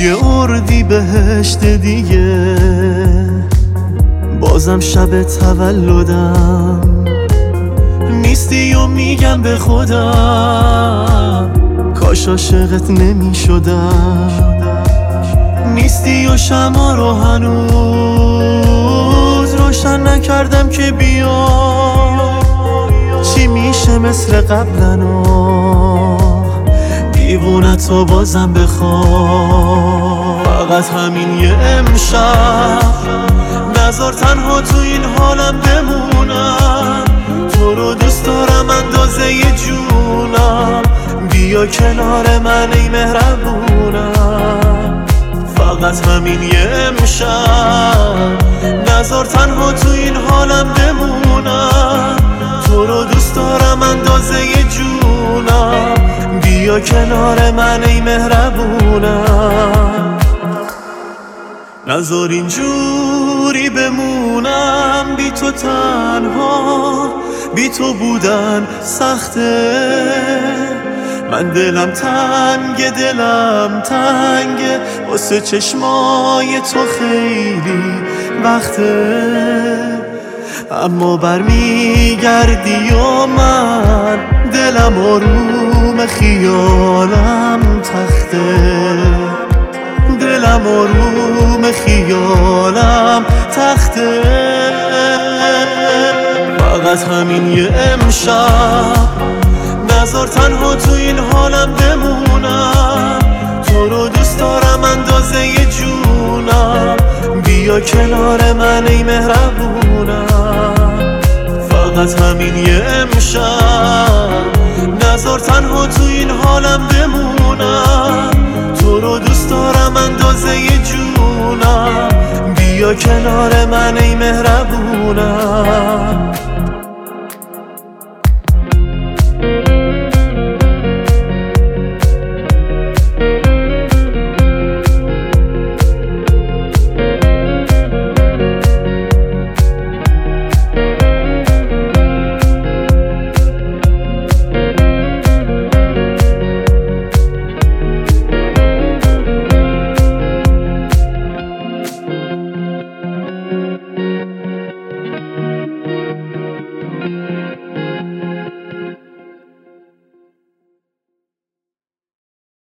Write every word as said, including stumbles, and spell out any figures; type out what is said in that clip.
یه اردی بهشت دیگه، بازم شب تولدم نیستی و میگم به خودم کاش عاشقت نمی شدم. نیستی و شمع رو هنوز روشن نکردم که بیا چی میشه مثل قبلنا دیوونتو بازم بخوام. فقط همین یه امشب نذار تنها تو این حالم بمونم. تو رو دوست دارم اندازه ی جونم، بیا کنار من ای مهربونم. فقط همین یه امشب نذار تنها تو این حالم بمونم. تو رو دوست دارم اندازه ی جونم، بیا کنار من ای مهربونم. نذار اینجوری بمونم بی تو تنها، بی تو بودن سخته. من دلم تنگه دلم تنگه واسه چشمای تو خیلی وقته. اما برمیگردی و من دلم آروم خیالم تخته. دلم آروم خیالم تخته. فقط همین یه امشب نذار تنها تو این حالم بمونم. تو رو دوست دارم اندازه ی جونم، بیا کنار من ای مهربونم. فقط همین یه امشب نذار تنها تو این حالم بمونم. تو رو دوست دارم اندازه ی جونم، بیا کنار من ای مهربونم.